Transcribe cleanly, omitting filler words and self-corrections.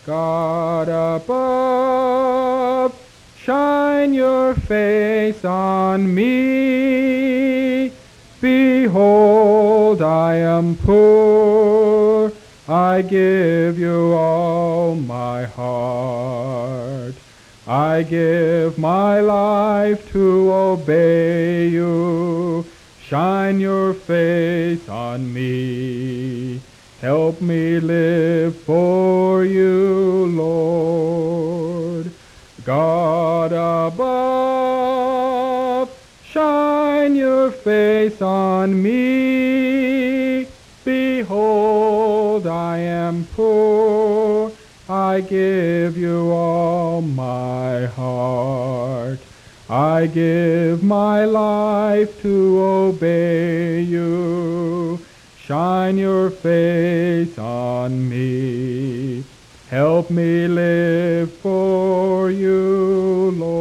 God above, shine your face on me. Behold, I am poor, I give you all my heart. I give my life to obey you. Shine your face on me. Help me live for you, Lord. God above, shine your face on me. Behold, I am poor, I give you all my heart. I give my life to obey you. Shine your face on me. Help me live for you, Lord.